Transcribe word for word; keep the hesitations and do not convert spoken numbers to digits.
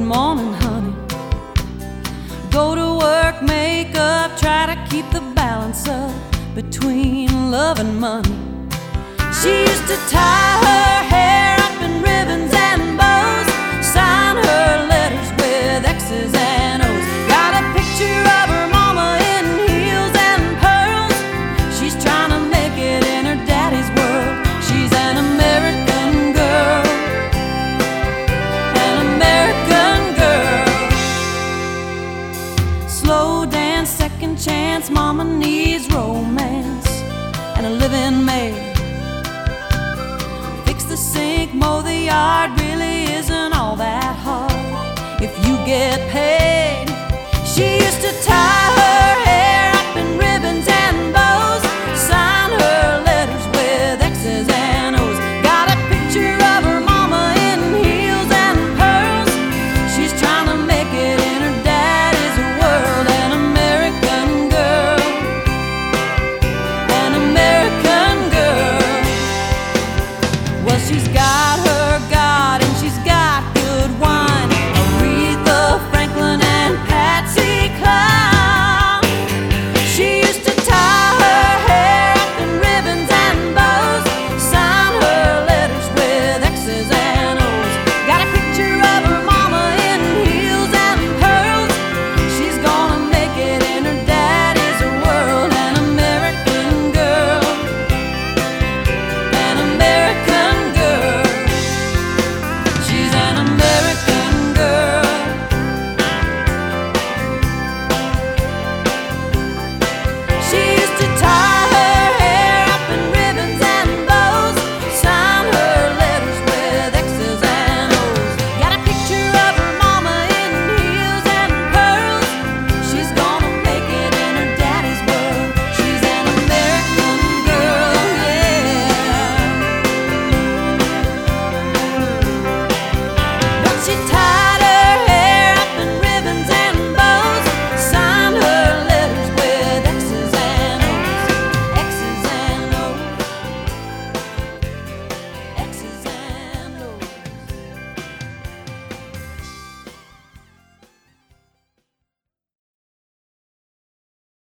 morning, honey. Go to work, make up, try to keep the balance up between love and money. She used to tie her hair up in ribbons and bows, sign her letters with X's and O's. Got a picture of her mama in heels and pearls. She's trying to make it in her daddy's world. She's an American girl, an American girl. Slow dance, second chance, mama needs romance and a living maid. Fix the sink, mow the yard, really isn't all that hard if you get paid. She used to tie